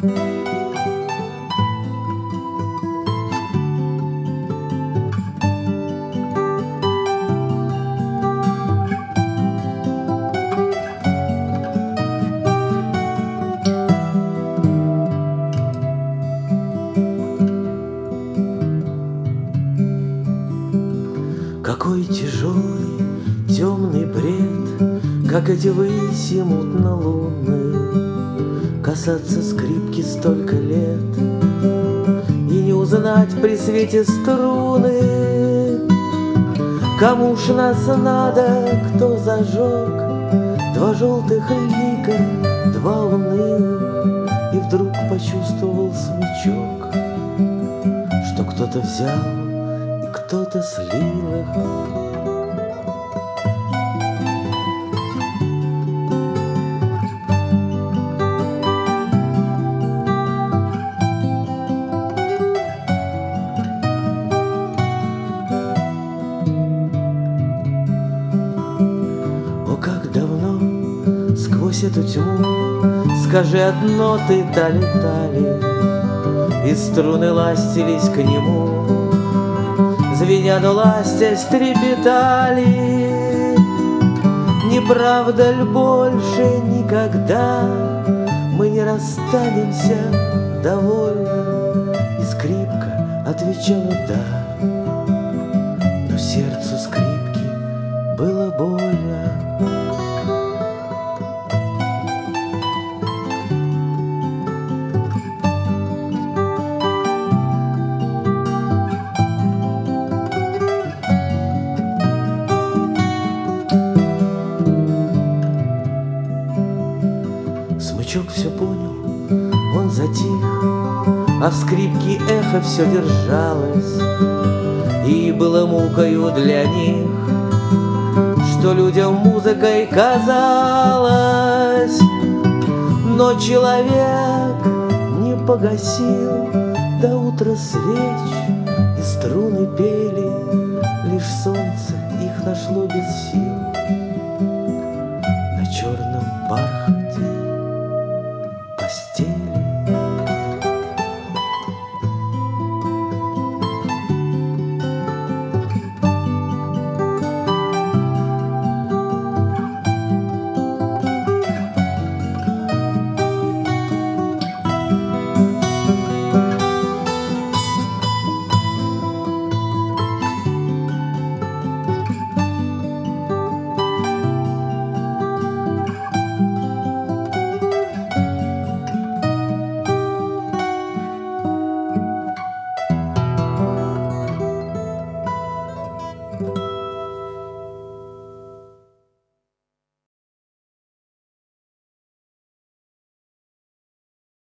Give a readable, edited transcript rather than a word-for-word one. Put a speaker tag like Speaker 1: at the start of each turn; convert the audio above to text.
Speaker 1: Какой тяжелый, темный бред, как эти выси мутно-лунные, касаться скрипки столько лет и не узнать при свете струны. Кому ж нас надо, кто зажег два желтых лика, два унылых, и вдруг почувствовал смычок, что кто-то взял и кто-то слил их. О, как давно сквозь эту тьму, скажи одно ты, тали-тали, и струны ластились к нему, звеня, но ластясь, трепетали. Не правда ль больше никогда мы не расстанемся довольно? И скрипка отвечала «да», но сердцу скрипки было больно. Смычок все понял, он затих, а в скрипке эхо все держалось, и было мукою для них, что людям музыкой казалось. Но человек не погасил до утра свеч, и струны пели, лишь солнце их нашло без сил на черном бархате постели.